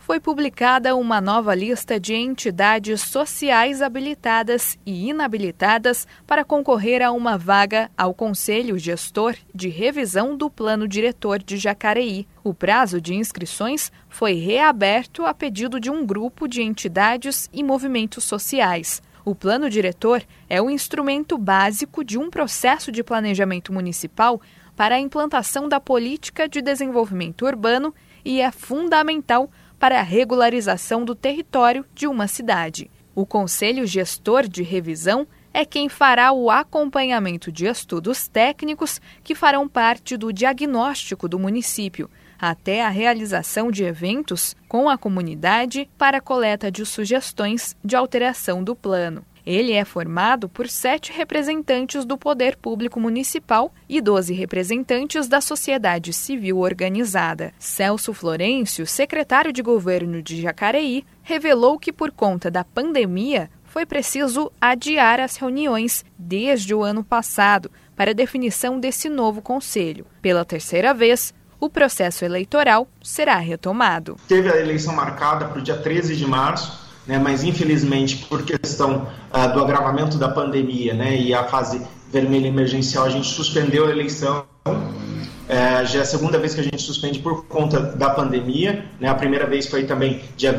foi publicada uma nova lista de entidades sociais habilitadas e inabilitadas para concorrer a uma vaga ao Conselho Gestor de Revisão do Plano Diretor de Jacareí. O prazo de inscrições foi reaberto a pedido de um grupo de entidades e movimentos sociais. O Plano Diretor é o instrumento básico de um processo de planejamento municipal para a implantação da política de desenvolvimento urbano e é fundamental para a regularização do território de uma cidade. O Conselho Gestor de Revisão é quem fará o acompanhamento de estudos técnicos que farão parte do diagnóstico do município, até a realização de eventos com a comunidade para a coleta de sugestões de alteração do plano. Ele é formado por 7 representantes do Poder Público Municipal e 12 representantes da sociedade civil organizada. Celso Florencio, secretário de Governo de Jacareí, revelou que por conta da pandemia foi preciso adiar as reuniões desde o ano passado para a definição desse novo conselho. Pela terceira vez, o processo eleitoral será retomado. Teve a eleição marcada para o dia 13 de março, mas infelizmente por questão do agravamento da pandemia, e a fase vermelha emergencial, a gente suspendeu a eleição. Já é a segunda vez que a gente suspende por conta da pandemia, A primeira vez foi também dia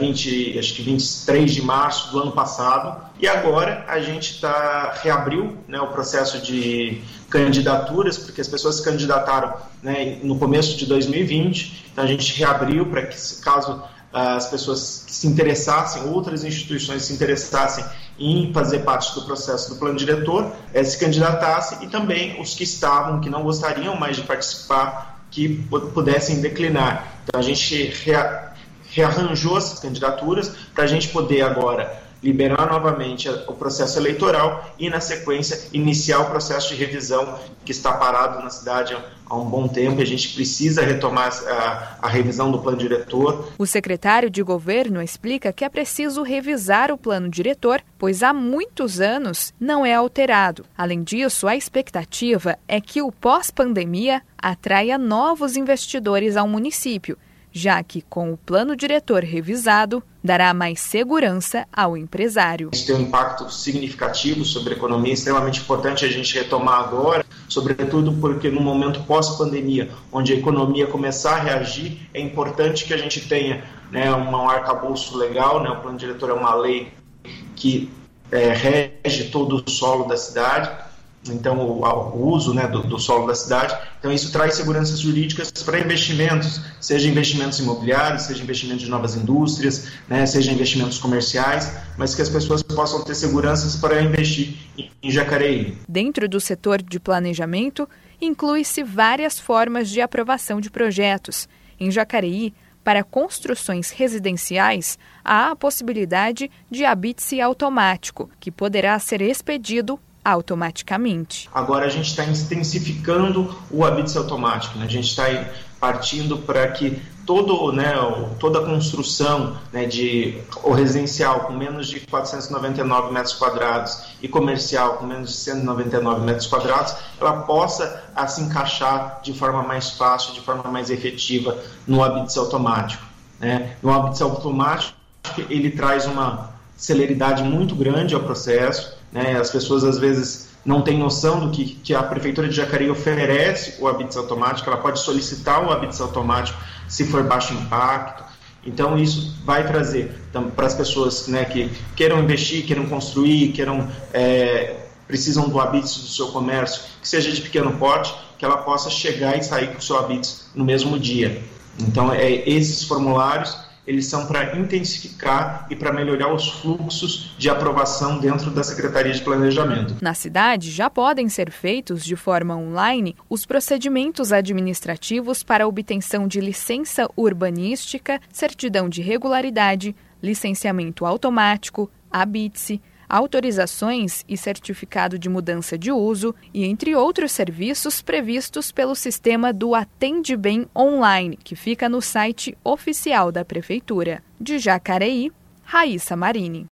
23 de março do ano passado. E agora a gente reabriu o processo de candidaturas, porque as pessoas se candidataram no começo de 2020. Então a gente reabriu para que, caso as pessoas que se interessassem, outras instituições se interessassem em fazer parte do processo do plano diretor, se candidatassem, e também os que não gostariam mais de participar, que pudessem declinar. Então a gente rearranjou essas candidaturas para a gente poder agora liberar novamente o processo eleitoral e, na sequência, iniciar o processo de revisão que está parado na cidade há um bom tempo. A gente precisa retomar a revisão do plano diretor. O secretário de Governo explica que é preciso revisar o plano diretor, pois há muitos anos não é alterado. Além disso, a expectativa é que o pós-pandemia atraia novos investidores ao município, já que, com o plano diretor revisado, dará mais segurança ao empresário. Isso tem um impacto significativo sobre a economia, extremamente importante a gente retomar agora, sobretudo porque no momento pós-pandemia, onde a economia começar a reagir, é importante que a gente tenha um arcabouço legal. O plano diretor é uma lei que rege todo o solo da cidade, então o uso do solo da cidade. Então isso traz seguranças jurídicas para investimentos, seja investimentos imobiliários, seja investimentos de novas indústrias, seja investimentos comerciais, mas que as pessoas possam ter seguranças para investir em Jacareí. Dentro do setor de planejamento, inclui-se várias formas de aprovação de projetos. Em Jacareí, para construções residenciais, há a possibilidade de habite-se automático, que poderá ser expedido automaticamente. Agora a gente está intensificando o habite-se automático, A gente está partindo para que toda a construção de residencial com menos de 499 metros quadrados e comercial com menos de 199 metros quadrados, ela possa se encaixar de forma mais fácil, de forma mais efetiva no habite-se automático. No habite-se automático, ele traz uma celeridade muito grande ao processo. As pessoas às vezes não têm noção do que a Prefeitura de Jacareí oferece o habite-se automático. Ela pode solicitar o habite-se automático se for baixo impacto. Então isso vai trazer para as pessoas que queiram investir, queiram construir, precisam do habite-se do seu comércio, que seja de pequeno porte, que ela possa chegar e sair com o seu habite-se no mesmo dia. Então esses formulários eles são para intensificar e para melhorar os fluxos de aprovação dentro da Secretaria de Planejamento. Na cidade, já podem ser feitos de forma online os procedimentos administrativos para a obtenção de licença urbanística, certidão de regularidade, licenciamento automático, habite-se, autorizações e certificado de mudança de uso e entre outros serviços previstos pelo sistema do Atende Bem Online, que fica no site oficial da Prefeitura. De Jacareí, Raíssa Marini.